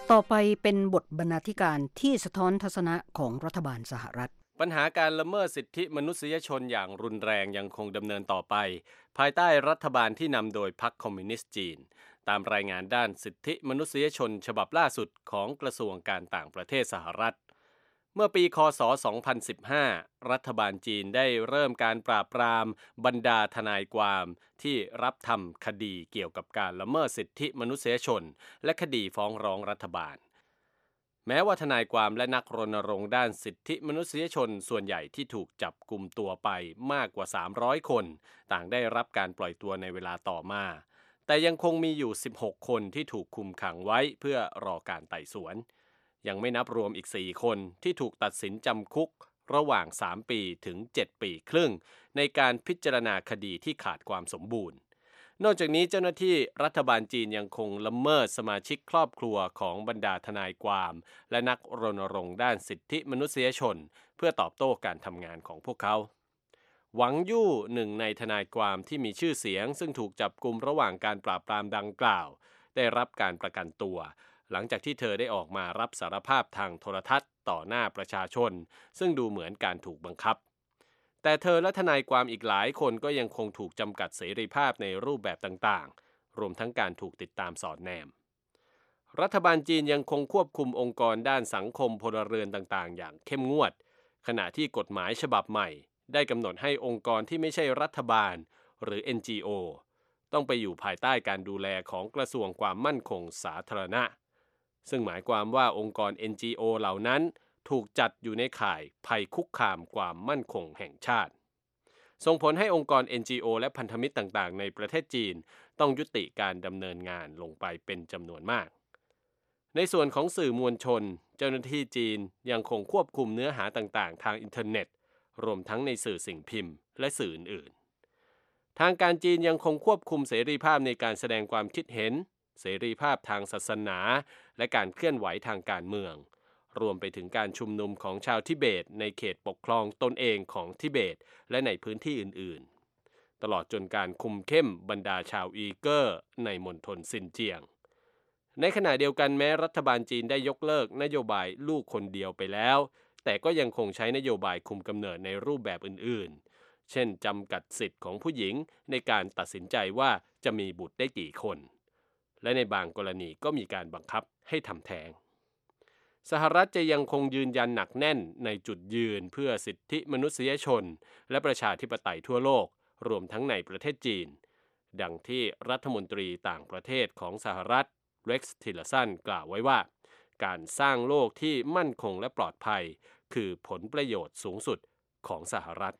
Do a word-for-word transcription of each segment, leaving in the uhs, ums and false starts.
ต่อไปเป็นบทบรรณาธิการที่สะท้อนทัศนะของรัฐบาลสหรัฐปัญหาการละเมิดสิทธิมนุษยชนอย่างรุนแรงยังคงดำเนินต่อไปภายใต้รัฐบาลที่นำโดยพรรคคอมมิวนิสต์จีนตามรายงานด้านสิทธิมนุษยชนฉบับล่าสุดของกระทรวงการต่างประเทศสหรัฐเมื่อปีค.ศ. สองพันสิบห้ารัฐบาลจีนได้เริ่มการปราบปรามบรรดาทนายความที่รับทำคดีเกี่ยวกับการละเมิดสิทธิมนุษยชนและคดีฟ้องร้องรัฐบาลแม้ว่าทนายความและนักรณรงค์ด้านสิทธิมนุษยชนส่วนใหญ่ที่ถูกจับกุมตัวไปมากกว่าสามร้อยคนต่างได้รับการปล่อยตัวในเวลาต่อมาแต่ยังคงมีอยู่สิบหกคนที่ถูกคุมขังไว้เพื่อรอการไต่สวนยังไม่นับรวมอีกสี่คนที่ถูกตัดสินจำคุกระหว่างสามปีถึงเจ็ดปีครึ่งในการพิจารณาคดีที่ขาดความสมบูรณ์นอกจากนี้เจ้าหน้าที่รัฐบาลจีนยังคงละเมิดสมาชิกครอบครัวของบรรดาทนายความและนักรณรงค์ด้านสิทธิมนุษยชนเพื่อตอบโต้การทำงานของพวกเขาหวังยู่หนึ่งในทนายความที่มีชื่อเสียงซึ่งถูกจับกุมระหว่างการปราบปรามดังกล่าวได้รับการประกันตัวหลังจากที่เธอได้ออกมารับสารภาพทางโทรทัศน์ต่อหน้าประชาชนซึ่งดูเหมือนการถูกบังคับแต่เธอและทนายความอีกหลายคนก็ยังคงถูกจำกัดเสรีภาพในรูปแบบต่างๆรวมทั้งการถูกติดตามสอดแนมรัฐบาลจีนยังคงควบคุมองค์กรด้านสังคมพลเรือนต่างๆอย่างเข้มงวดขณะที่กฎหมายฉบับใหม่ได้กำหนดให้องค์กรที่ไม่ใช่รัฐบาลหรือ เอ็น จี โอ ต้องไปอยู่ภายใต้การดูแลของกระทรวงความมั่นคงสาธารณะซึ่งหมายความว่าองค์กร เอ็น จี โอ เหล่านั้นถูกจัดอยู่ในข่ายภัยคุกคามความมั่นคงแห่งชาติส่งผลให้องค์กร เอ็น จี โอ และพันธมิตรต่างๆในประเทศจีนต้องยุติการดำเนินงานลงไปเป็นจำนวนมากในส่วนของสื่อมวลชนเจ้าหน้าที่จีนยังคงควบคุมเนื้อหาต่างๆทางอินเทอร์เน็ตรวมทั้งในสื่อสิ่งพิมพ์และสื่ออื่นๆทางการจีนยังคงควบคุมเสรีภาพในการแสดงความคิดเห็นเสรีภาพทางศาสนาและการเคลื่อนไหวทางการเมืองรวมไปถึงการชุมนุมของชาวทิเบตในเขตปกครองตนเองของทิเบตและในพื้นที่อื่นๆตลอดจนการคุมเข้มบรรดาชาวอีเกอร์ในมณฑลซินเจียงในขณะเดียวกันแม้รัฐบาลจีนได้ยกเลิกนโยบายลูกคนเดียวไปแล้วแต่ก็ยังคงใช้นโยบายคุมกำเนิดในรูปแบบอื่นๆเช่นจำกัดสิทธิ์ของผู้หญิงในการตัดสินใจว่าจะมีบุตรได้กี่คนและในบางกรณีก็มีการบังคับให้ทำแท้งสหรัฐจะยังคงยืนยันหนักแน่นในจุดยืนเพื่อสิทธิมนุษยชนและประชาธิปไตยทั่วโลกรวมทั้งในประเทศจีนดังที่รัฐมนตรีต่างประเทศของสหรัฐเร็กซ์ทิลเลอร์สันกล่าวไว้ว่าการสร้างโลกที่มั่นคงและปลอดภัยคือผลประโยชน์สูงสุดของสหรัฐ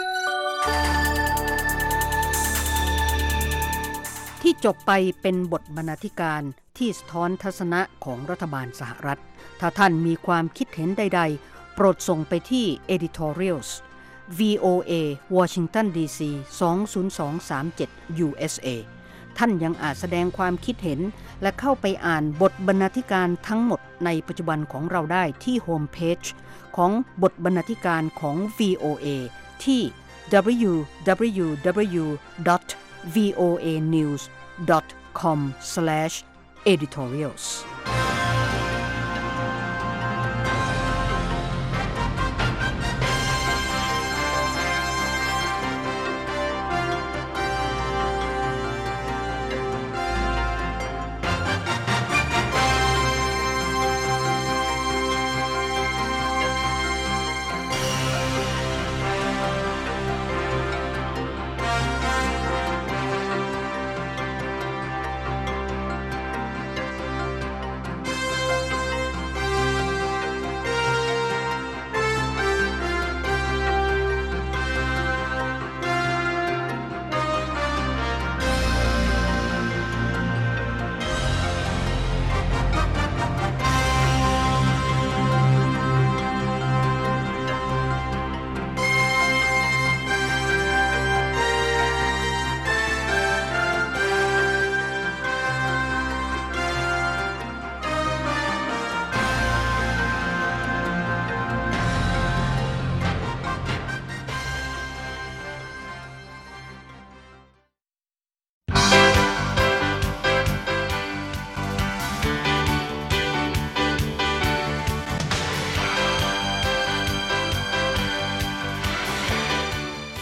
ที่จบไปเป็นบทบรรณาธิการที่สะท้อนทัศนะของรัฐบาลสหรัฐถ้าท่านมีความคิดเห็นใดๆโปรดส่งไปที่ editorials วี โอ เอ Washington ดี ซี สอง ศูนย์ สอง สาม เจ็ด ยู เอส เอ ท่านยังอาจแสดงความคิดเห็นและเข้าไปอ่านบทบรรณาธิการทั้งหมดในปัจจุบันของเราได้ที่โฮมเพจของบทบรรณาธิการของ วี โอ เอ ที่ ดับเบิลยู ดับเบิลยู ดับเบิลยู ดอท วี โอ เอ นิวส์ ดอท คอม สแลช เอดิทอเรียลส์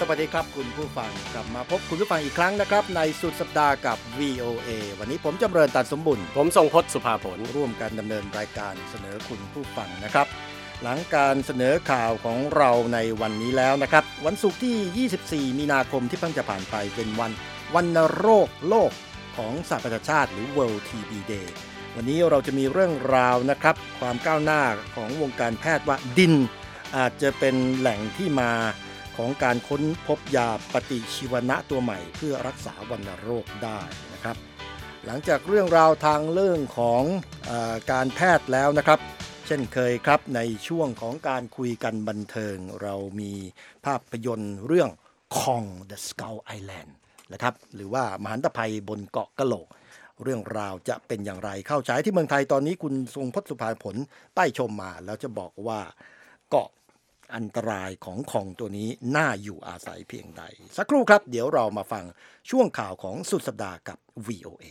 วัสดีครับคุณผู้ฟังกลับมาพบคุณผู้ฟังอีกครั้งนะครับในสุดสัปดาห์กับ วี โอ เอ วันนี้ผมจำเริญตันสมบุญผมทรงพจน์สุภาผลร่วมกันดำเนินรายการเสนอคุณผู้ฟังนะครับหลังการเสนอข่าวของเราในวันนี้แล้วนะครับวันศุกร์ที่ยี่สิบสี่มีนาคมที่เพิ่งจะผ่านไปเป็นวันวัณโรคโลกของสหประชาชาติหรือ World ที บี Day วันนี้เราจะมีเรื่องราวนะครับความก้าวหน้าของวงการแพทย์ว่าดินอาจจะเป็นแหล่งที่มาของการค้นพบยาปฏิชีวนะตัวใหม่เพื่อรักษาวัณโรคได้นะครับหลังจากเรื่องราวทางเรื่องของเอ่อการแพทย์แล้วนะครับเช่นเคยครับในช่วงของการคุยกันบันเทิงเรามีภาพยนตร์เรื่อง Kong the Skull Island นะครับหรือว่ามหันตภัยบนเกาะกะโหลกเรื่องราวจะเป็นอย่างไรเข้าฉายที่เมืองไทยตอนนี้คุณทรงพจน์สุภาผลใต้ชมมาแล้วจะบอกว่าเกาะอันตรายของคองตัวนี้น่าอยู่อาศัยเพียงใดสักครู่ครับเดี๋ยวเรามาฟังช่วงข่าวของสุดสัปดาห์กับ วี โอ เอ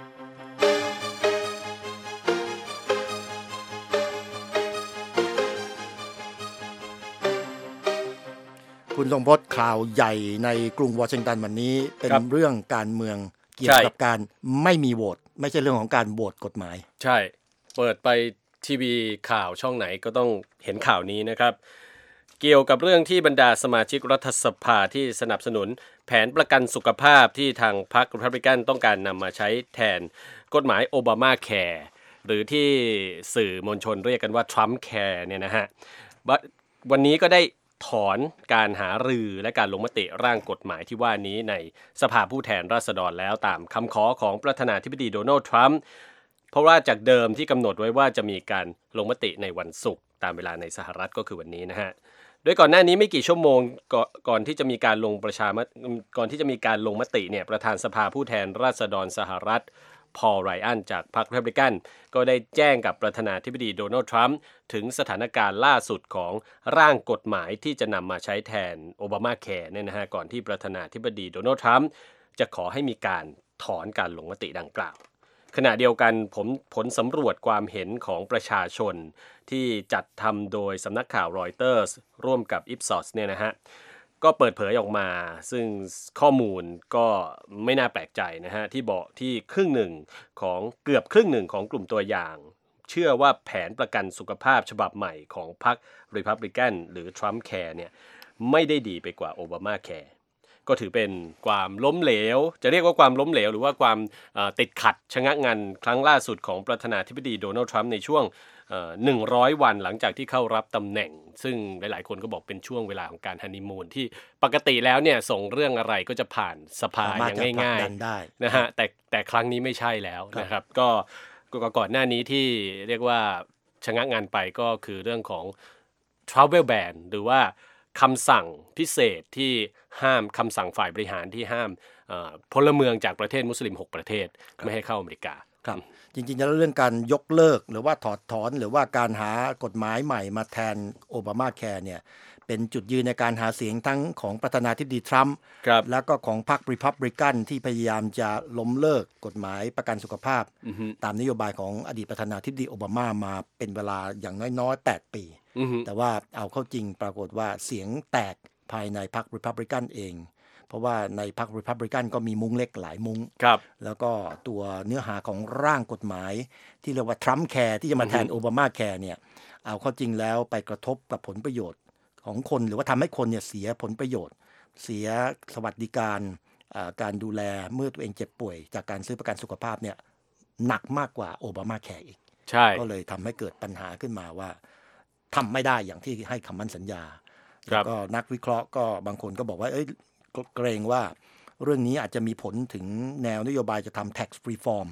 คุณทรงพจน์ข่าวใหญ่ในกรุงวอชิงตันวันนี้เป็นเรื่องการเมืองเกี่ยวกับการไม่มีโหวตไม่ใช่เรื่องของการโหวตกฎหมายใช่เปิดไปทีวีข่าวช่องไหนก็ต้องเห็นข่าวนี้นะครับเกี่ยวกับเรื่องที่บรรดาสมาชิกรัฐสภาที่สนับสนุนแผนประกันสุขภาพที่ทางพรรครีพับลิกันต้องการนำมาใช้แทนกฎหมายโอบามาแคร์หรือที่สื่อมวลชนเรียกกันว่าทรัมป์แคร์เนี่ยนะฮะวันนี้ก็ได้ถอนการหารือและการลงมติร่างกฎหมายที่ว่านี้ในสภาผู้แทนราษฎรแล้วตามคำขอของประธานาธิบดีโดนัลด์ทรัมป์เพราะว่าจากเดิมที่กำหนดไว้ว่าจะมีการลงมติในวันศุกร์ตามเวลาในสหรัฐก็คือวันนี้นะฮะโดยก่อนหน้านี้ไม่กี่ชั่วโมงก่อนที่จะมีการลงประชามติก่อนที่จะมีการลงมติเนี่ยประธานสภาผู้แทนราษฎรสหรัฐพอลไรอันจากพรรครีพับลิกันก็ได้แจ้งกับประธานาธิบดีโดนัลด์ทรัมป์ถึงสถานการณ์ล่าสุดของร่างกฎหมายที่จะนำมาใช้แทนโอบามาแคร์เนี่ยนะฮะก่อนที่ประธานาธิบดีโดนัลด์ทรัมป์จะขอให้มีการถอนการลงมติดังกล่าวขณะเดียวกันผมผลสำรวจความเห็นของประชาชนที่จัดทำโดยสำนักข่าวรอยเตอร์สร่วมกับ Ipsos เนี่ยนะฮะก็เปิดเผยออกมาซึ่งข้อมูลก็ไม่น่าแปลกใจนะฮะที่บอกที่ครึ่งหนึ่งของเกือบครึ่งหนึ่งของกลุ่มตัวอย่างเชื่อว่าแผนประกันสุขภาพฉบับใหม่ของพรรครีพับลิกันหรือทรัมป์แคร์เนี่ยไม่ได้ดีไปกว่าโอบามาแคร์ก็ถือเป็นความล้มเหลวจะเรียกว่าความล้มเหลวหรือว่าความติดขัดชะงักงันครั้งล่าสุดของประธานาธิบดีโดนัลด์ทรัมป์ในช่วงหนึ่งร้อยวันหลังจากที่เข้ารับตำแหน่งซึ่งหลายๆคนก็บอกเป็นช่วงเวลาของการฮันนีมูนที่ปกติแล้วเนี่ยส่งเรื่องอะไรก็จะผ่านสภาอย่างง่ายๆนะฮะแต่แต่ครั้งนี้ไม่ใช่แล้วนะครับก็ก่อนหน้านี้ที่เรียกว่าชะงักงันไปก็คือเรื่องของ travel ban หรือว่าคำสั่งพิเศษที่ห้ามคำสั่งฝ่ายบริหารที่ห้ามพลเมืองจากประเทศมุสลิมหกประเทศไม่ให้เข้าอเมริกาครับจริงๆแล้วเรื่องการยกเลิกหรือว่าถอดถอนหรือว่าการหากฎหมายใหม่มาแทนโอบามาแคร์เนี่ยเป็นจุดยืนในการหาเสียงทั้งของประธานาธิบดีทรัมป์แล้วก็ของพรรครีพับลิกันที่พยายามจะล้มเลิกกฎหมายประกันสุขภาพตามนโยบายของอดีตประธานาธิบดีโอบามามาเป็นเวลาอย่างน้อยๆแปดปีแต่ว่าเอาเข้าจริงปรากฏว่าเสียงแตกภายในพรรครีพับลิกันเองเพราะว่าในพรรครีพับลิกันก็มีมุ้งเล็กหลายมุ้งแล้วก็ตัวเนื้อหาของร่างกฎหมายที่เรียกว่าทรัมป์แคร์ที่จะมาแทนโอบามาแคร์เนี่ยเอาเข้าจริงแล้วไปกระทบกับผลประโยชน์ของคนหรือว่าทำให้คนเนี่ยเสียผลประโยชน์เสียสวัสดิการการดูแลเมื่อตัวเองเจ็บป่วยจากการซื้อประกันสุขภาพเนี่ยหนักมากกว่าโอบามาแคร์อีกก็เลยทำให้เกิดปัญหาขึ้นมาว่าทำไม่ได้อย่างที่ให้คำมั่นสัญญาแล้วก็นักวิเคราะห์ก็บางคนก็บอกว่าเอ้ยเกรงว่าเรื่องนี้อาจจะมีผลถึงแนวนโยบายจะทำ tax reform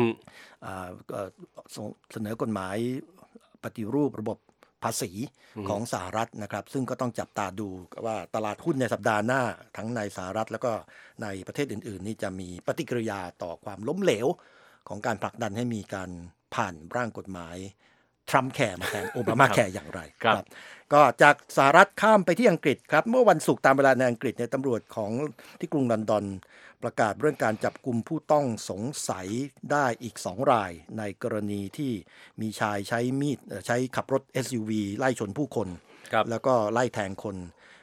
เสนอกฎหมายปฏิรูประบบภาษีของสหรัฐนะครับซึ่งก็ต้องจับตาดูว่าตลาดหุ้นในสัปดาห์หน้าทั้งในสหรัฐแล้วก็ในประเทศอื่นๆนี่จะมีปฏิกิริยาต่อความล้มเหลวของการผลักดันให้มีการผ่านร่างกฎหมายทรัมป์แคร์มาแทนโอบามาแคร์อย่างไรครับก็จากสหรัฐข้ามไปที่อังกฤษครับเมื่อวันศุกร์ตามเวลาในอังกฤษเนี่ยตำรวจของที่กรุงลอนดอนประกาศเรื่องการจับกุมผู้ต้องสงสัยได้อีกสองรายในกรณีที่มีชายใช้มีดใช้ขับรถ เอส ยู วี ไล่ชนผู้คนแล้วก็ไล่แทงคน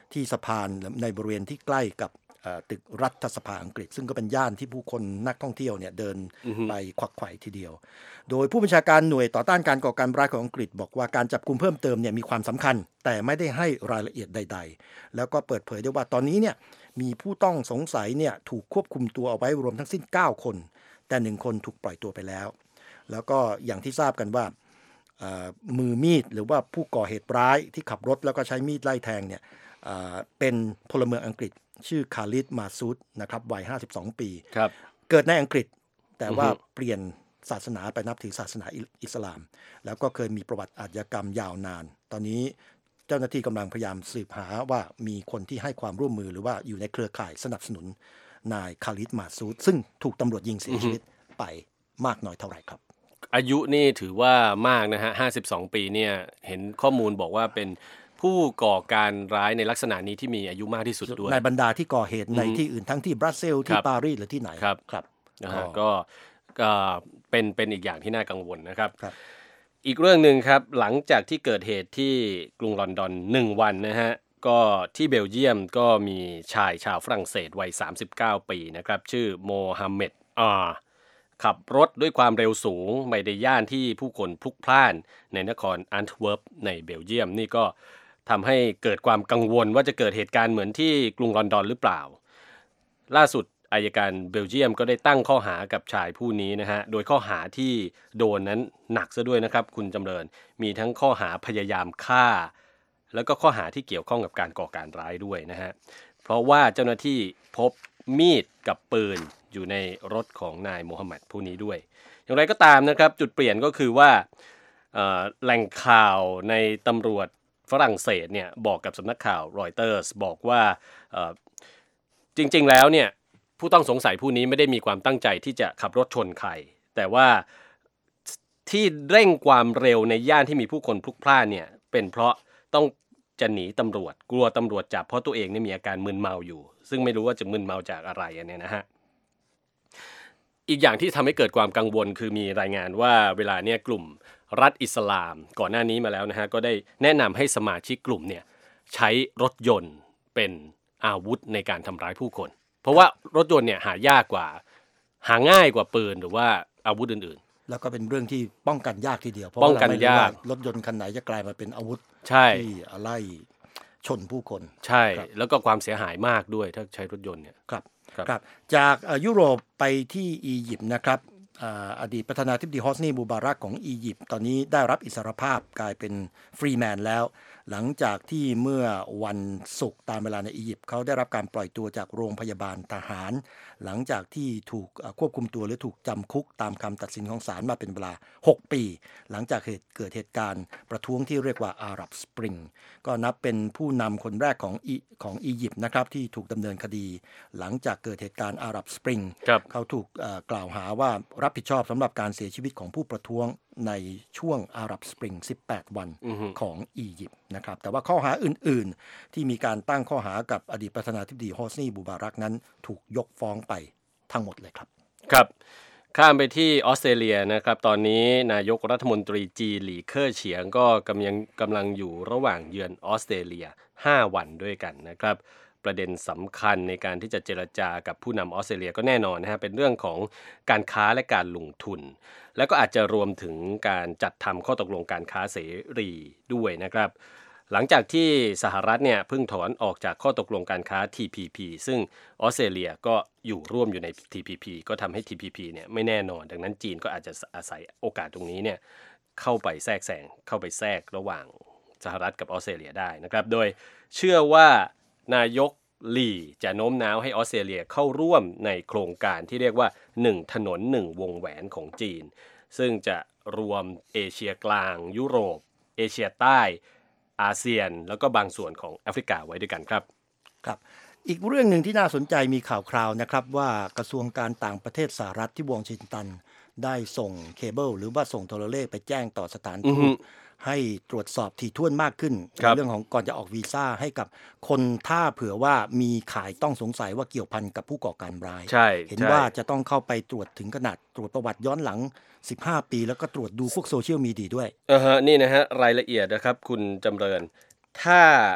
ที่สะพานในบริเวณที่ใกล้กับตึกรัฐสภาอังกฤษซึ่งก็เป็นย่านที่ผู้คนนักท่องเที่ยวเนี่ยเดิน mm-hmm. ไปควักไขว่ทีเดียวโดยผู้บัญชาการหน่วยต่อต้านการก่อการร้ายของอังกฤษบอกว่าการจับกุมเพิ่มเติมเนี่ยมีความสำคัญแต่ไม่ได้ให้รายละเอียดใดๆแล้วก็เปิดเผยด้วยว่าตอนนี้เนี่ยมีผู้ต้องสงสัยเนี่ยถูกควบคุมตัวเอาไว้รวมทั้งสิ้นเก้าคนแต่หนึ่งคนถูกปล่อยตัวไปแล้วแล้วก็อย่างที่ทราบกันว่ามือมีดหรือว่าผู้ก่อเหตุร้ายที่ขับรถแล้วก็ใช้มีดไล่แทงเนี่ยเป็นพลเมืองอังกฤษชื่อคาลิดมาซูดนะครับวัยห้าสิบสองปีเกิดในอังกฤษแต่ว่าเปลี่ยนศาสนาไปนับถือศาสนาอิสลามแล้วก็เคยมีประวัติอาชญากรรมยาวนานตอนนี้เจ้าหน้าที่กำลังพยายามสืบหาว่ามีคนที่ให้ความร่วมมือหรือว่าอยู่ในเครือข่ายสนับสนุนนายคาลิดมาซูดซึ่งถูกตำรวจยิงเสียชีวิตไปมากน้อยเท่าไหร่ครับอายุนี่ถือว่ามากนะฮะห้าสิบสองปีเนี่ยเห็นข้อมูลบอกว่าเป็นผู้ก่อการร้ายในลักษณะนี้ที่มีอายุมากที่สุดด้วยในบรรดาที่ก่อเหตุในที่อื่นทั้งที่บรัสเซลส์ที่ปารีสหรือที่ไหนครับครับนะฮะก็ก็เป็นเป็นอีกอย่างที่น่ากังวลนะครับอีกเรื่องนึงครับหลังจากที่เกิดเหตุที่กรุงลอนดอนหนึ่งวันนะฮะก็ที่เบลเยียมก็มีชายชาวฝรั่งเศสวัยสามสิบเก้าปีนะครับชื่อโมฮัมเหม็ดอาขับรถด้วยความเร็วสูงไปในย่านที่ผู้คนพลุกพล่านในนครอันต์เวิร์ปในเบลเยียมนี่ก็ทำให้เกิดความกังวลว่าจะเกิดเหตุการณ์เหมือนที่กรุงลอนดอนหรือเปล่าล่าสุดอัยการเบลเยียมก็ได้ตั้งข้อหากับชายผู้นี้นะฮะโดยข้อหาที่โดนนั้นหนักซะด้วยนะครับคุณจำเริญมีทั้งข้อหาพยายามฆ่าแล้วก็ข้อหาที่เกี่ยวข้องกับการก่อการร้ายด้วยนะฮะเพราะว่าเจ้าหน้าที่พบมีดกับปืนอยู่ในรถของนายโมฮัมหมัดผู้นี้ด้วยอย่างไรก็ตามนะครับจุดเปลี่ยนก็คือว่าแหล่งข่าวในตำรวจฝรั่งเศสเนี่ยบอกกับสำนักข่าวรอยเตอร์สบอกว่าจริงๆแล้วเนี่ยผู้ต้องสงสัยผู้นี้ไม่ได้มีความตั้งใจที่จะขับรถชนใครแต่ว่าที่เร่งความเร็วในย่านที่มีผู้คนพลุกพล่านเนี่ยเป็นเพราะต้องจะหนีตำรวจกลัวตำรวจจับเพราะตัวเองเนี่ยมีอาการมึนเมาอยู่ซึ่งไม่รู้ว่าจะมึนเมาจากอะไรเนี่ยนะฮะอีกอย่างที่ทำให้เกิดความกังวลคือมีรายงานว่าเวลาเนี่ยกลุ่มรัฐอิสลามก่อนหน้านี้มาแล้วนะฮะก็ได้แนะนำให้สมาชิกกลุ่มเนี่ยใช้รถยนต์เป็นอาวุธในการทำร้ายผู้คนเพราะว่ารถยนต์เนี่ยหายากกว่าหาง่ายกว่าปืนหรือว่าอาวุธอื่นๆแล้วก็เป็นเรื่องที่ป้องกันยากทีเดียวเพราะป้องกันยากรถยนต์คันไหนจะกลายมาเป็นอาวุธที่ไล่ชนผู้คนใช่แล้วก็ความเสียหายมากด้วยถ้าใช้รถยนต์เนี่ยครับครับจากยุโรปไปที่อียิปต์นะครับอดีตประธานาธิบดีฮอสนีมูบารักของอียิปต์ตอนนี้ได้รับอิสรภาพกลายเป็นฟรีแมนแล้วหลังจากที่เมื่อวันศุกร์ตามเวลาในอียิปต์เขาได้รับการปล่อยตัวจากโรงพยาบาลทหารหลังจากที่ถูกควบคุมตัวหรือถูกจำคุกตามคำตัดสินของศาลมาเป็นเวลาหกปีหลังจากเกิดเหตุการณ์ประท้วงที่เรียกว่าอาหรับสปริงก็นับเป็นผู้นำคนแรกของอีของอียิปต์นะครับที่ถูกดำเนินคดีหลังจากเกิดเหตุการณ์อาหรับสปริงเขาถูกกล่าวหาว่ารับผิดชอบสำหรับการเสียชีวิตของผู้ประท้วงในช่วงอาหรับสปริงสิบแปดวันของอียิปต์นะครับแต่ว่าข้อหาอื่นๆที่มีการตั้งข้อหากับอดีตประธานาธิบดีฮอสนีมูบารักนั้นถูกยกฟ้องไปทั้งหมดเลยครับครับข้ามไปที่ออสเตรเลียนะครับตอนนี้นายกรัฐมนตรีจีหลี่เค่อเฉียงก็กำลังกำลังอยู่ระหว่างเยือนออสเตรเลียห้าวันด้วยกันนะครับประเด็นสำคัญในการที่จะเจรจากับผู้นำออสเตรเลียก็แน่นอนนะฮะเป็นเรื่องของการค้าและการลงทุนแล้วก็อาจจะรวมถึงการจัดทำข้อตกลงการค้าเสรีด้วยนะครับหลังจากที่สหรัฐเนี่ยเพิ่งถอนออกจากข้อตกลงการค้า ที พี พี ซึ่งออสเตรเลียก็อยู่ร่วมอยู่ใน ที พี พี ก็ทำให้ ที พี พี เนี่ยไม่แน่นอนดังนั้นจีนก็อาจจะอาศัยโอกาสตรงนี้เนี่ยเข้าไปแทรกแซงเข้าไปแทรกระหว่างสหรัฐกับออสเตรเลียได้นะครับโดยเชื่อว่านายกหลี่จะโน้มน้าวให้ออสเตรเลียเข้าร่วมในโครงการที่เรียกว่าหนึ่งถนนหนึ่งวงแหวนของจีนซึ่งจะรวมเอเชียกลางยุโรปเอเชียใต้อาเซียนแล้วก็บางส่วนของแอฟริกาไว้ด้วยกันครับครับอีกเรื่องหนึ่งที่น่าสนใจมีข่าวคราวนะครับว่ากระทรวงการต่างประเทศสหรัฐที่วอชิงตันได้ส่งเคเบิลหรือว่าส่งโทรเลขไปแจ้งต่อสถานทูตให้ตรวจสอบถี่ถ้วนมากขึ้นในเรื่องของก่อนจะออกวีซ่าให้กับคนถ้าเผื่อว่ามีข่ายต้องสงสัยว่าเกี่ยวพันกับผู้ก่อการร้ายเห็นว่าจะต้องเข้าไปตรวจถึงขนาดตรวจประวัติย้อนหลังสิบห้าปีแล้วก็ตรวจดูพวกโซเชียลมีเดียด้วยเออฮะนี่นะฮะรายละเอียดนะครับคุณจำเริญถ้า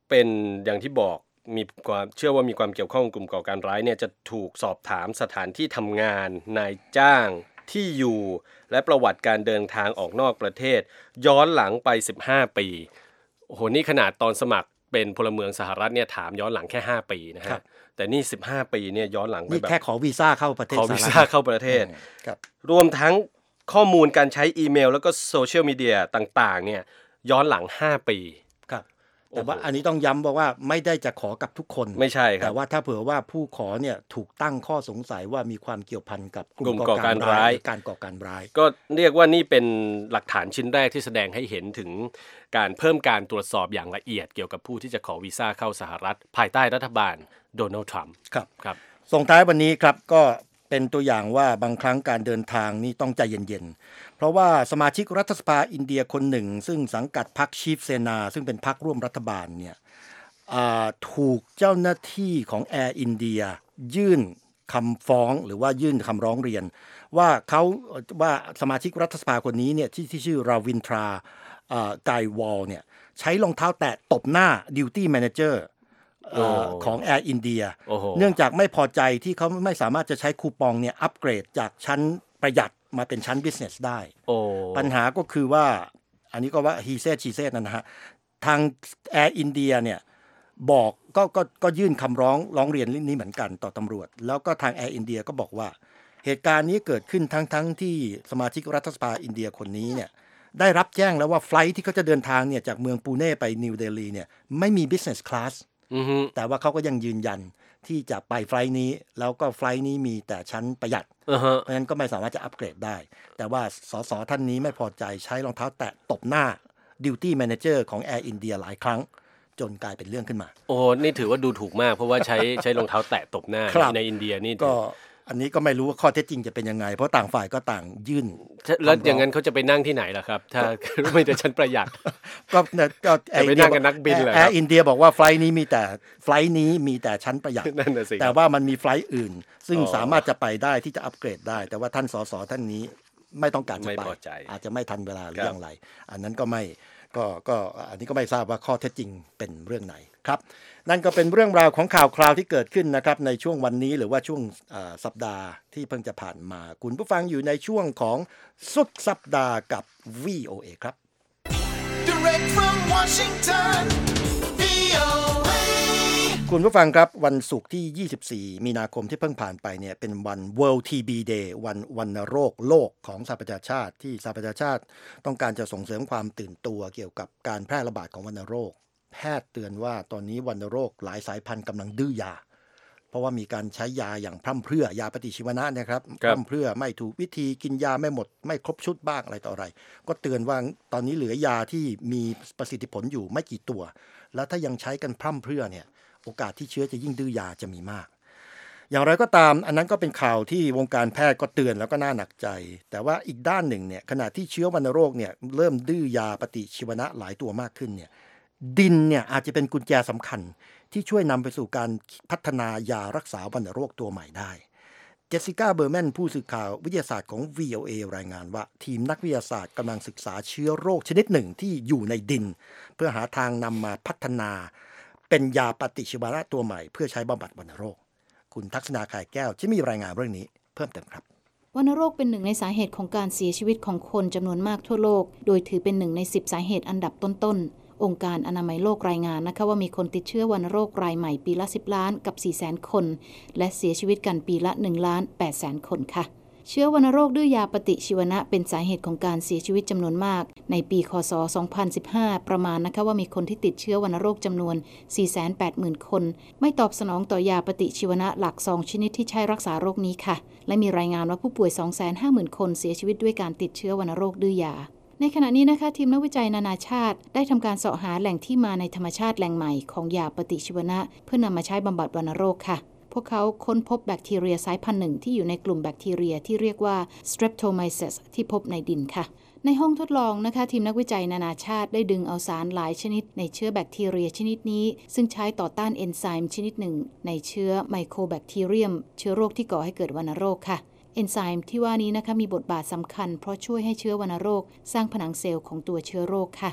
เป็นอย่างที่บอกมีความเชื่อว่ามีความเกี่ยวข้องกับกลุ่มก่อการร้ายเนี่ยจะถูกสอบถามสถานที่ทำงานนายจ้างที่อยู่และประวัติการเดินทางออกนอกประเทศย้อนหลังไปสิบห้าปีโอ้โหนี่ขนาดตอนสมัครเป็นพลเมืองสหรัฐเนี่ยถามย้อนหลังแค่ห้าปีนะฮะแต่นี่สิบห้าปีเนี่ยย้อนหลังไปแบบนี่แค่ขอวีซ่าเข้าประเทศขอวีซ่าเข้าประเทศครับรวมทั้งข้อมูลการใช้อีเมลแล้วก็โซเชียลมีเดียต่างๆเนี่ยย้อนหลังห้าปีครับแต่ว่าอันนี้ต้องย้ำบอกว่าไม่ได้จะขอกับทุกคนไม่ใช่ครับแต่ว่าถ้าเผื่อว่าผู้ขอเนี่ยถูกตั้งข้อสงสัยว่ามีความเกี่ยวพันกับกลุ่มก่อการร้ายการก่อการร้ายก็เรียกว่านี่เป็นหลักฐานชิ้นแรกที่แสดงให้เห็นถึงการเพิ่มการตรวจสอบอย่างละเอียดเกี่ยวกับผู้ที่จะขอวีซ่าเข้าสหรัฐภายใต้รัฐบาลโดนัลด์ทรัมป์ครับครับส่งท้ายวันนี้ครับก็เป็นตัวอย่างว่าบางครั้งการเดินทางนี่ต้องใจเย็นๆเพราะว่าสมาชิกรัฐสภาอินเดียคนหนึ่งซึ่งสังกัดพรรคชีฟเซนาซึ่งเป็นพรรคร่วมรัฐบาลเนี่ยถูกเจ้าหน้าที่ของแอร์อินเดียยื่นคำฟ้องหรือว่ายื่นคำร้องเรียนว่าเขาว่าสมาชิกรัฐสภาคนนี้เนี่ยที่ที่ชื่อราวินทราไกวอลเนี่ยใช้รองเท้าแตะตบหน้าดิวตี้แมเนเจอร์ของแอร์อินเดียเนื่องจากไม่พอใจที่เขาไม่สามารถจะใช้คูปองเนี่ยอัปเกรดจากชั้นประหยัดมาเป็นชั้นบิสเนสได้ปัญหาก็คือว่าอันนี้ก็ว่า he said she said นั่นนะฮะทางแอร์อินเดียเนี่ยบอกก็ก็ก็ยื่นคำร้องร้องเรียนนี้เหมือนกันต่อตำรวจแล้วก็ทางแอร์อินเดียก็บอกว่าเหตุการณ์นี้เกิดขึ้นทั้งทั้งที่สมาชิกรัฐสภาอินเดียคนนี้เนี่ยได้รับแจ้งแล้วว่าไฟลท์ที่เขาจะเดินทางเนี่ยจากเมืองปูเน่ไปนิวเดลีเนี่ยไม่มี business class แต่ว่าเขาก็ยังยืนยันที่จะไปไฟลท์นี้แล้วก็ไฟลท์นี้มีแต่ชั้นประหยัด uh-huh. เพราะฉะนั้นก็ไม่สามารถจะอัปเกรดได้แต่ว่าสสท่านนี้ไม่พอใจใช้รองเท้าแตะตบหน้า Duty Manager ของ Air India หลายครั้งจนกลายเป็นเรื่องขึ้นมาโอ้นี่ถือว่าดูถูกมากเพราะว่าใช้ใช้รองเท้าแตะตบหน้าในอินเดียนี่ก็อันนี้ก็ไม่รู้ว่าข้อเท็จจริงจะเป็นยังไงเพราะต่างฝ่ายก็ต่างยื่นแล้วอย่างนั้นเขาจะไปนั่งที่ไหนล่ะครับถ้าไม่ได้ชั้นประหยัดก็ก็ไปนั่งกับนักบินแหละแอร์อินเดียบอกว่าไฟล์นี้มีแต่ไฟล์นี้มีแต่ชั้นประหยัดแต่ว่ามันมีไฟล์อื่นซึ่งสามารถจะไปได้ที่จะอัปเกรดได้แต่ว่าท่านสสท่านนี้ไม่ต้องการจะไปอาจจะไม่ทันเวลาหรืออย่างไรอันนั้นก็ไม่ก็ก็อันนี้ก็ไม่ทราบว่าข้อเท็จจริงเป็นเรื่องไหนครับนั่นก็เป็นเรื่องราวของข่าวคราวที่เกิดขึ้นนะครับในช่วงวันนี้หรือว่าช่วงสัปดาห์ที่เพิ่งจะผ่านมาคุณผู้ฟังอยู่ในช่วงของสุดสัปดาห์กับ วี โอ เอ ครับ Direct from Washington วี โอ เอ คุณผู้ฟังครับวันศุกร์ที่ยี่สิบสี่มีนาคมที่เพิ่งผ่านไปเนี่ยเป็นวัน World ที บี Day วันวัณโรคโลกของสหประชาชาติที่สหประชาชาติต้องการจะส่งเสริมความตื่นตัวเกี่ยวกับการแพร่ระบาดของวัณโรคแพทย์เตือนว่าตอนนี้วัณโรคหลายสายพันธุ์กำลังดื้อยาเพราะว่ามีการใช้ยาอย่างพร่ำเพรื่อยาปฏิชีวนะนะครับพร่ำเพรื่อไม่ถูกวิธีกินยาไม่หมดไม่ครบชุดบ้างอะไรต่ออะไรก็เตือนว่าตอนนี้เหลือยาที่มีประสิทธิผลอยู่ไม่กี่ตัวแล้วถ้ายังใช้กันพร่ำเพรื่อเนี่ยโอกาสที่เชื้อจะยิ่งดื้อยาจะมีมากอย่างไรก็ตามอันนั้นก็เป็นข่าวที่วงการแพทย์ก็เตือนแล้วก็น่าหนักใจแต่ว่าอีกด้านหนึ่งเนี่ยขณะที่เชื้อวัณโรคเนี่ยเริ่มดื้อยาปฏิชีวนะหลายตัวมากขึ้นเนี่ยดินเนี่ยอาจจะเป็นกุญแจสำคัญที่ช่วยนำไปสู่การพัฒนายารักษาวัณโรคตัวใหม่ได้เจสสิก้าเบอร์แมนผู้สื่อข่าววิทยาศาสตร์ของ วี โอ เอ รายงานว่าทีมนักวิทยาศาสตร์กำลังศึกษาเชื้อโรคชนิดหนึ่งที่อยู่ในดินเพื่อหาทางนำมาพัฒนาเป็นยาปฏิชีวนะตัวใหม่เพื่อใช้บำบัดวัณโรคคุณทักษณาข่ายแก้วที่มีรายงานเรื่องนี้เพิ่มเติมครับวัณโรคเป็นหนึ่งในสาเหตุของการเสียชีวิตของคนจำนวนมากทั่วโลกโดยถือเป็นหนึ่งในสิบสาเหตุอันดับต้นๆองค์การอนามัยโลกรายงานนะคะว่ามีคนติดเชื้อวัณโรครายใหม่ปีละสิบล้านกับสี่แสนคนและเสียชีวิตกันปีละหนึ่งล้านแปดแสนคนค่ะเชื้อวัณโรคดื้อยาปฏิชีวนะเป็นสาเหตุของการเสียชีวิตจำนวนมากในปีคศสองพันสิบห้าประมาณนะคะว่ามีคนที่ติดเชื้อวัณโรคจำนวน สี่แสนแปดหมื่น คนไม่ตอบสนองต่อยาปฏิชีวนะหลักสองชนิดที่ใช้รักษาโรคนี้ค่ะและมีรายงานว่าผู้ป่วย สองแสนห้าหมื่น คนเสียชีวิตด้วยการติดเชื้อวัณโรคดื้อยาในขณะนี้นะคะทีมนักวิจัยนานาชาติได้ทำการเสาะหาแหล่งที่มาในธรรมชาติแหล่งใหม่ของยาปฏิชีวนะเพื่อนำมาใช้บำบัดวัณโรคค่ะพวกเขาค้นพบแบคทีเรียสายพันธุ์หนึ่งที่อยู่ในกลุ่มแบคทีเรียที่เรียกว่า Streptomyces ที่พบในดินค่ะในห้องทดลองนะคะทีมนักวิจัยนานาชาติได้ดึงเอาสารหลายชนิดในเชื้อแบคทีเรียชนิดนี้ซึ่งใช้ต่อต้านเอนไซม์ชนิดหนึ่งในเชื้อไมโครแบคทีเรียมเชื้อโรคที่ก่อให้เกิดวัณโรคค่ะเอนไซม์ที่ว่านี้นะคะมีบทบาทสำคัญเพราะช่วยให้เชื้อวัณโรคสร้างผนังเซลล์ของตัวเชื้อโรคค่ะ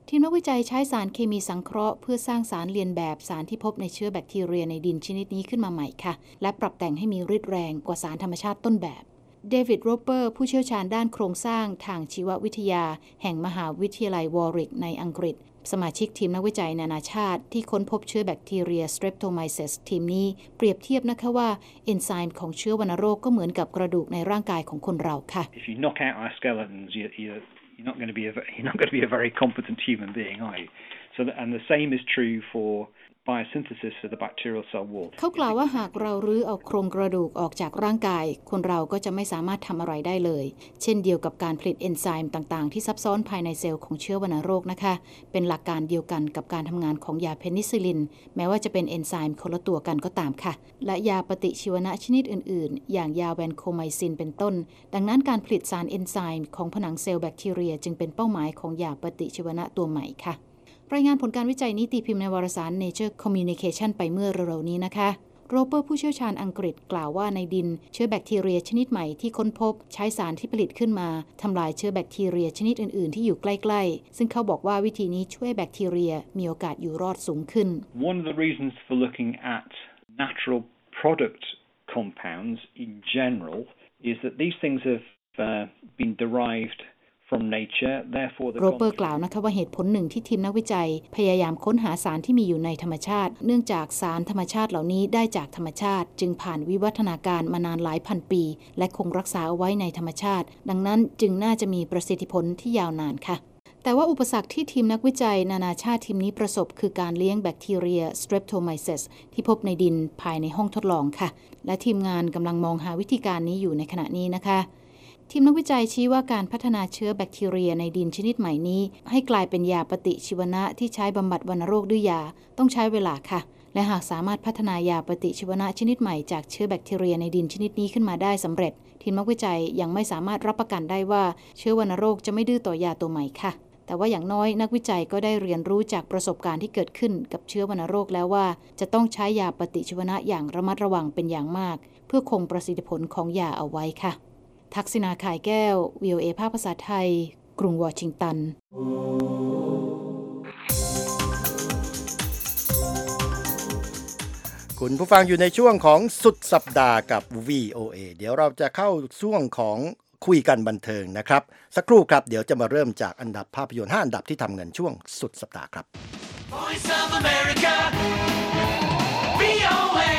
ทีมนักวิจัยใช้สารเคมีสังเคราะห์เพื่อสร้างสารเลียนแบบสารที่พบในเชื้อแบคทีเรียในดินชนิดนี้ขึ้นมาใหม่ค่ะและปรับแต่งให้มีฤทธิ์แรงกว่าสารธรรมชาติต้นแบบเดวิดโรเปอร์ผู้เชี่ยวชาญด้านโครงสร้างทางชีววิทยาแห่งมหาวิทยาลัยวอริกในอังกฤษสมาชิกทีมนักวิจัยนานาชาติที่ค้นพบเชื้อแบคทีเรีย Streptomyces ทีมนี้เปรียบเทียบนะคะว่าเอนไซม์ของเชื้อวัณโรคก็เหมือนกับกระดูกในร่างกายของคนเราค่ะ If you knock out our skeletons, you, you, you're not going to be a, you're not going to be a very competent human being, are you? So, that, and the same is true for biosynthesis of the bacterial cell wall. เขากล่าวว่าหากเรารื้อเอาโครงกระดูกออกจากร่างกายคนเราก็จะไม่สามารถทำอะไรได้เลยเช่นเดียวกับการผลิตเอนไซม์ต่างๆที่ซับซ้อนภายในเซลล์ของเชื้อวัณโรคนะคะเป็นหลักการเดียวกันกับการทำงานของยาเพนิซิลลินแม้ว่าจะเป็นเอนไซม์คนละตัวกันก็ตามค่ะและยาปฏิชีวนะชนิดอื่นๆอย่างยาแวนโคไมซินเป็นต้นดังนั้นการผลิตสารเอนไซม์ของผนังเซลล์แบคทีเรียจึงเป็นเป้าหมายของยาปฏิชีวนะตัวใหม่ค่ะรายงานผลการวิจัยนี้ตีพิมพ์ในวารสาร Nature Communication ไปเมื่อเร็วๆนี้นะคะโรเปอร์ผู้เชี่ยวชาญอังกฤษกล่าวว่าในดินเชื้อแบคทีเรียชนิดใหม่ที่ค้นพบใช้สารที่ผลิตขึ้นมาทำลายเชื้อแบคทีเรียชนิดอื่นๆที่อยู่ใกล้ๆซึ่งเขาบอกว่าวิธีนี้ช่วยแบคทีเรียมีโอกาสอยู่รอดสูงขึ้น One of the reasons for looking at natural product compounds in general is that these things have uh, been derivedโรเปอร์กล่าวนะคะว่าเหตุผลหนึ่งที่ทีมนักวิจัยพยายามค้นหาสารที่มีอยู่ในธรรมชาติเนื่องจากสารธรรมชาติเหล่านี้ได้จากธรรมชาติจึงผ่านวิวัฒนาการมานานหลายพันปีและคงรักษาเอาไว้ในธรรมชาติดังนั้นจึงน่าจะมีประสิทธิผลที่ยาวนานค่ะแต่ว่าอุปสรรคที่ทีมนักวิจัยนานาชาติทีมนี้ประสบคือการเลี้ยงแบคทีเรีย Streptomyces ที่พบในดินภายในห้องทดลองค่ะและทีมงานกำลังมองหาวิธีการนี้อยู่ในขณะนี้นะคะทีมนักวิจัยชี้ว่าการพัฒนาเชื้อแบคทีเรียในดินชนิดใหม่นี้ให้กลายเป็นยาปฏิชีวนะที่ใช้บำบัดวัณโรคด้วยยาต้องใช้เวลาค่ะและหากสามารถพัฒนายาปฏิชีวนะชนิดใหม่จากเชื้อแบคทีเรียในดินชนิดนี้ขึ้นมาได้สำเร็จทีมนักวิจัยยังไม่สามารถรับประกันได้ว่าเชื้อวัณโรคจะไม่ดื้อต่อยาตัวใหม่ค่ะแต่ว่าอย่างน้อยนักวิจัยก็ได้เรียนรู้จากประสบการณ์ที่เกิดขึ้นกับเชื้อวัณโรคแล้วว่าจะต้องใช้ยาปฏิชีวนะอย่างระมัดระวังเป็นอย่างมากเพื่อคงประสิทธิผลของยาเอาไว้ค่ะทักษิณาข่ายแก้ว วี โอ เอ ภาคภาษาไทยกรุงวอชิงตันคุณผู้ฟังอยู่ในช่วงของสุดสัปดาห์กับ วี โอ เอ เดี๋ยวเราจะเข้าช่วงของคุยกันบันเทิงนะครับสักครู่ครับเดี๋ยวจะมาเริ่มจากอันดับภาพยนตร์ห้าอันดับที่ทำเงินช่วงสุดสัปดาห์ครับ Voice of America วี โอ เอ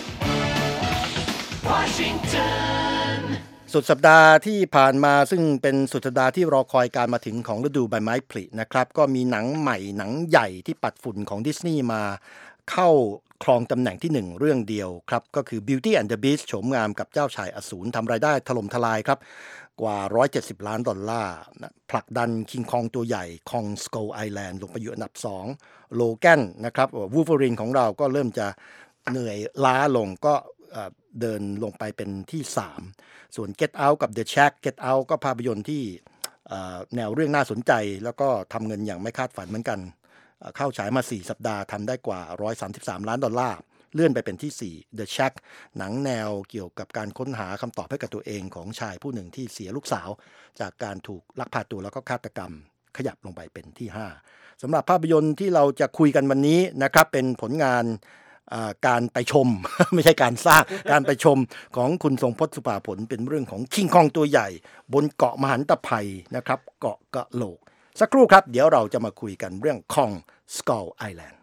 Washingtonสุดสัปดาห์ที่ผ่านมาซึ่งเป็นสุดสัปดาห์ที่รอคอยการมาถึงของฤดูใบไม้ผลินะครับก็มีหนังใหม่หนังใหญ่ที่ปัดฝุ่นของดิสนีย์มาเข้าครองตำแหน่งที่หนึ่งเรื่องเดียวครับก็คือ Beauty and the Beast โฉมงามกับเจ้าชายอสูรทำรายได้ถล่มทลายครับกว่าหนึ่งร้อยเจ็ดสิบล้านดอลลาร์ผลักดันคิงคองตัวใหญ่คองสโกลไอแลนด์ลงไปอยู่อันดับสองโลแกนนะครับวูล์ฟเวอรีนของเราก็เริ่มจะเหนื่อยล้าลงก็เดินลงไปเป็นที่สามส่วน Get Out กับ The Shack Get Out ก็ภาพยนตร์ที่แนวเรื่องน่าสนใจแล้วก็ทำเงินอย่างไม่คาดฝันเหมือนกันเข้าฉายมาสี่สัปดาห์ทำได้กว่าหนึ่งร้อยสามสิบสามล้านดอลลาร์เลื่อนไปเป็นที่สี่ The Shack หนังแนวเกี่ยวกับการค้นหาคำตอบให้กับตัวเองของชายผู้หนึ่งที่เสียลูกสาวจากการถูกลักพาตัวแล้วก็ฆาตกรรมขยับลงไปเป็นที่ห้าสำหรับภาพยนตร์ที่เราจะคุยกันวันนี้นะครับเป็นผลงานการไปชม ไม่ใช่การสร้าง การไปชมของคุณทรงพจน์สุภาผลเป็นเรื่องของคิงคองตัวใหญ่บนเกาะมหันตภัยนะครับเกาะกะโหลกสักครู่ครับเดี๋ยวเราจะมาคุยกันเรื่องคองสกอลไอแลนด์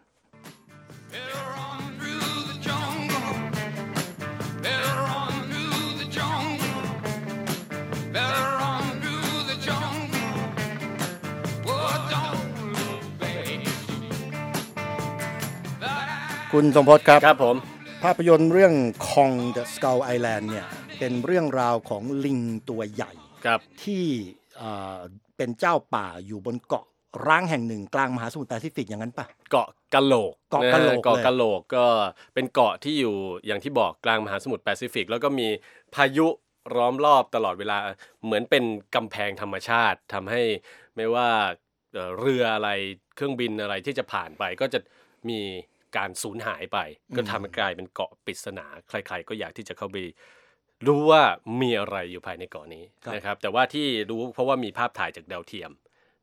คุณสมพจน์ครับครับผมภาพยนตร์เรื่อง Kong the Skull Island เนี่ยเป็นเรื่องราวของลิงตัวใหญ่ที่เป็นเจ้าป่าอยู่บนเกาะร้างแห่งหนึ่งกลางมหาสมุทรแปซิฟิกอย่างนั้นปะเกาะกะโหลกเกาะกะโหลกเกาะกะโหลกก็เป็นเกาะที่อยู่อย่างที่บอกกลางมหาสมุทรแปซิฟิกแล้วก็มีพายุล้อมรอบตลอดเวลาเหมือนเป็นกำแพงธรรมชาติทำให้ไม่ว่าเรืออะไรเครื่องบินอะไรที่จะผ่านไปก็จะมีการสูญหายไปก็ทำให้กลายเป็นเกาะปริศนาใครๆก็อยากที่จะเข้าไปรู้ว่ามีอะไรอยู่ภายในเกาะนี้นะครับแต่ว่าที่รู้เพราะว่ามีภาพถ่ายจากดาวเทียม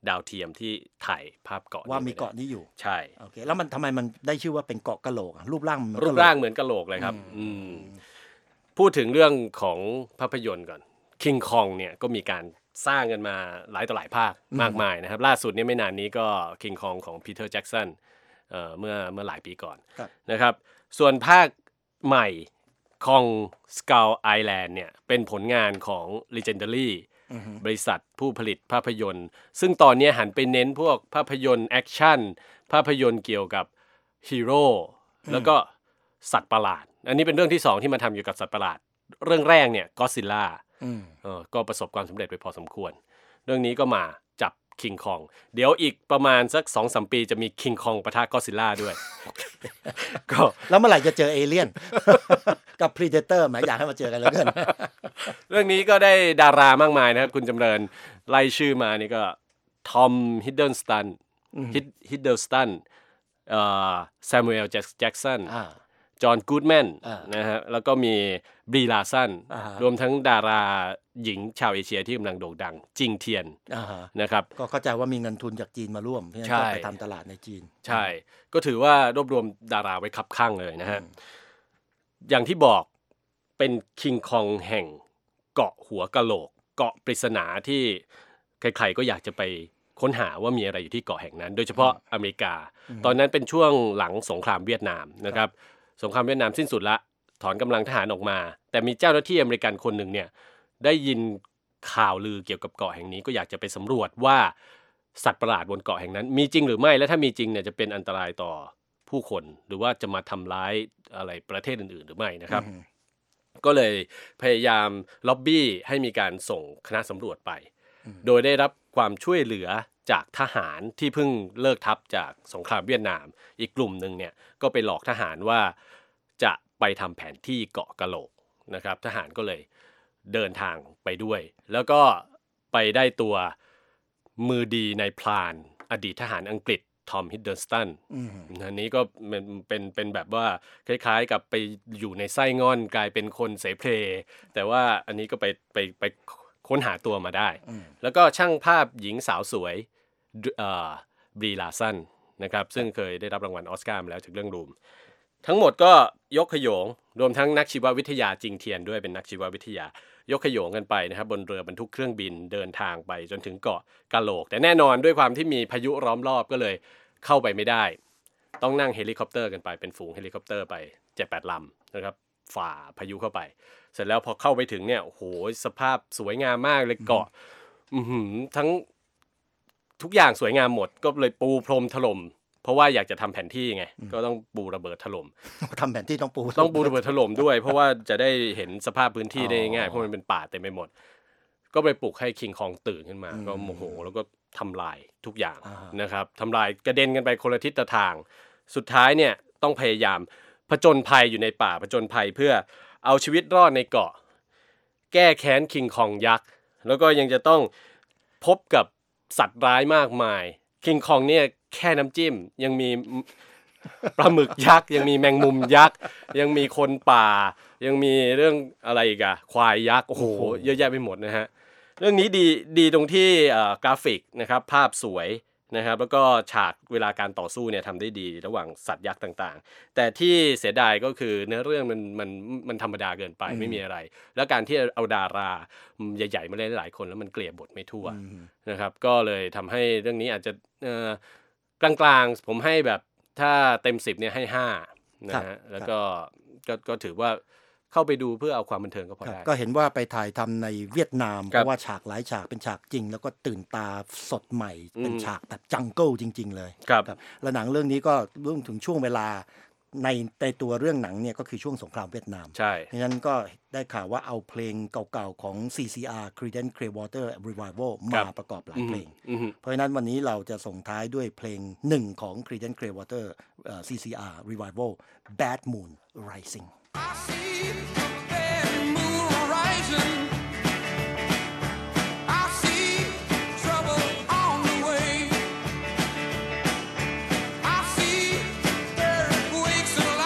ดาวเทียมที่ถ่ายภาพเกาะว่ามีเกาะนี้อยู่ใช่โอเคแล้วมันทำไมมันได้ชื่อว่าเป็นเกาะกะโหลกรูปร่างมันรูปร่างเหมือนกะโหลกเลยครับอืมพูดถึงเรื่องของภาพยนตร์ก่อน King Kong เนี่ยก็มีการสร้างกันมาหลายต่อหลายภาคมากมายนะครับล่าสุดเนี่ยไม่นานนี้ก็ King Kong ของ Peter Jackson เอ่อเมื่อเมื่อหลายปีก่อนนะครับส่วนภาคใหม่ Kong Skull Island เนี่ยเป็นผลงานของ Legendary บริษัทผู้ผลิตภาพยนตร์ซึ่งตอนนี้หันไปเน้นพวกภาพยนตร์แอคชั่นภาพยนตร์เกี่ยวกับฮีโร่แล้วก็สัตว์ประหลาดอันนี้เป็นเรื่องที่สองที่มาทำเกี่ยวกับสัตว์ประหลาดเรื่องแรกเนี่ย Godzilla เออก็ประสบความสำเร็จไปพอสมควรเรื่องนี้ก็มาจับ King Kong เดี๋ยวอีกประมาณสัก สองถึงสาม ปีจะมี King Kong ปะทะ Godzilla ด้วยก็แล้วเมื่อไหร่จะเจอเอเลี่ยน กับ Predator หมายอยากให้มาเจอกันแล้วกันเรื่องนี้ก็ได้ดารามากมายนะครับคุณจำเริญไล่ชื่อมานี่ก็ทอมฮิดเดิลสตันฮิดเดิลสตันเอ่อแซมูเอลแจ็กสันจอห์นกู๊ดแมนนะฮะแล้วก็มีบรีลาสันรวมทั้งดาราหญิงชาวเอเชียที่กำลังโด่งดังจิงเทียนนะครับก็เข้าใจว่ามีเงินทุนจากจีนมาร่วมเพื่อจะไปทำตลาดในจีนใช่ก็ถือว่ารวบรวมดาราไว้คับข้างเลยนะฮะอย่างที่บอกเป็นคิงคองแห่งเกาะหัวกะโหลกเกาะปริศนาที่ใครๆก็อยากจะไปค้นหาว่ามีอะไรอยู่ที่เกาะแห่งนั้นโดยเฉพาะอเมริกาตอนนั้นเป็นช่วงหลังสงครามเวียดนามนะครับสงครามเวียดนามสิ้นสุดละถอนกำลังทหารออกมาแต่มีเจ้าหน้าที่อเมริกันคนหนึ่งเนี่ยได้ยินข่าวลือเกี่ยวกับเกาะแห่งนี้ก็อยากจะไปสำรวจว่าสัตว์ประหลาดบนเกาะแห่งนั้นมีจริงหรือไม่และถ้ามีจริงเนี่ยจะเป็นอันตรายต่อผู้คนหรือว่าจะมาทำร้ายอะไรประเทศอื่นๆหรือไม่นะครับก็เลยพยายามล็อบบี้ให้มีการส่งคณะสำรวจไปโดยได้รับความช่วยเหลือจากทหารที่เพิ่งเลิกทัพจากสงครามเวียดนามอีกกลุ่มหนึ่งเนี่ยก็ไปหลอกทหารว่าจะไปทำแผนที่เกาะกะโหลกนะครับทหารก็เลยเดินทางไปด้วยแล้วก็ไปได้ตัวมือดีในพลานอดีตทหารอังกฤษทอมฮิดเดิลสตันอันนี้ก็เป็นเป็นเป็นแบบว่าคล้ายๆกับไปอยู่ในไส้งอนกลายเป็นคนเสเพลแต่ว่าอันนี้ก็ไปไปไปค้นหาตัวมาได้แล้วก็ช่างภาพหญิงสาวสวยบรีลาสันนะครับซึ่งเคยได้รับรางวัลออสการ์มาแล้วจากเรื่องรูมทั้งหมดก็ยกขยงรวมทั้งนักชีววิทยาจิงเทียนด้วยเป็นนักชีววิทยายกขยงกันไปนะครับบนเรือบรรทุกเครื่องบินเดินทางไปจนถึงเกาะกะโหลกแต่แน่นอนด้วยความที่มีพายุล้อมรอบก็เลยเข้าไปไม่ได้ต้องนั่งเฮลิคอปเตอร์กันไปเป็นฝูงเฮลิคอปเตอร์ไป เจ็ดแปด ลำนะครับฝ่าพายุเข้าไปเสร็จแล้วพอเข้าไปถึงเนี่ยโอ้โหสภาพสวยงามมากเลยเกาะอื้อหือทั้งทุกอย่างสวยงามหมดก็เลยปูพรมถล่มเพราะว่าอยากจะทำแผนที่ไงก็ต้องปูระเบิดถล่มทำแผนที่ต้องปูต้องปูระเบิดถล่มด้วยเพราะว่าจะได้เห็นสภาพพื้นที่ได้ง่ายเพราะมันเป็นป่าเต็มไปหมดก็ไปปลุกให้คิงคองตื่นขึ้นมาก็โมโหแล้วก็ทำลายทุกอย่างนะครับทำลายกระเด็นกันไปคนละทิศทางสุดท้ายเนี่ยต้องพยายามผจญภัยอยู่ในป่าผจญภัยเพื่อเอาชีวิตรอดในเกาะแก้แค้นคิงคองยักษ์แล้วก็ยังจะต้องพบกับสัตว์ร้ายมากมายคิงคองเนี่ยแค่น้ำจิ้มยังมีปลาหมึกยักษ์ยังมีแมงมุมยักษ์ยังมีคนป่ายังมีเรื่องอะไรอีกอะควายยักษ์โอ้โหเยอะแยะไปหมดนะฮะเรื่องนี้ดีดีตรงที่กราฟิกนะครับภาพสวยนะครับแล้วก็ฉากเวลาการต่อสู้เนี่ยทำได้ดีระหว่างสัตว์ยักษ์ต่างๆแต่ที่เสียดายก็คือเนื้อเรื่องมันมันมันธรรมดาเกินไปไม่มีอะไรแล้วการที่เอาดาราใหญ่ๆมาเล่นหลายคนแล้วมันเกลี่ยบทไม่ทั่วนะครับก็เลยทำให้เรื่องนี้อาจจะกลางๆผมให้แบบถ้าเต็มสิบเนี่ยให้ห้านะฮะแล้วก็ก็ก็ถือว่าเข้าไปดูเพื่อเอาความบันเทิงก็พอได้ก็เห็นว่าไปถ่ายทำในเวียดนามเพราะว่าฉากหลายฉากเป็นฉากจริงแล้วก็ตื่นตาสดใหม่เป็นฉากแบบจังเกิลจริงๆเลยครับและหนังเรื่องนี้ก็เรื่องถึงช่วงเวลาในในตัวเรื่องหนังเนี่ยก็คือช่วงสงครามเวียดนามใช่ดังนั้นก็ได้ข่าวว่าเอาเพลงเก่าๆของ ซี ซี อาร์ Creedence Clearwater Revival มาประกอบหลายเพลงเพราะฉะนั้นวันนี้เราจะส่งท้ายด้วยเพลงหนึ่งของ Creedence Clearwater เอ่อ ซี ซี อาร์ Revival Bad Moon Rising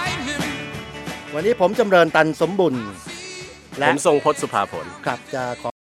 วันนี้ผมจำเริญตันสมบุญและผมทรงพจน์สุภาผลครับจะขอ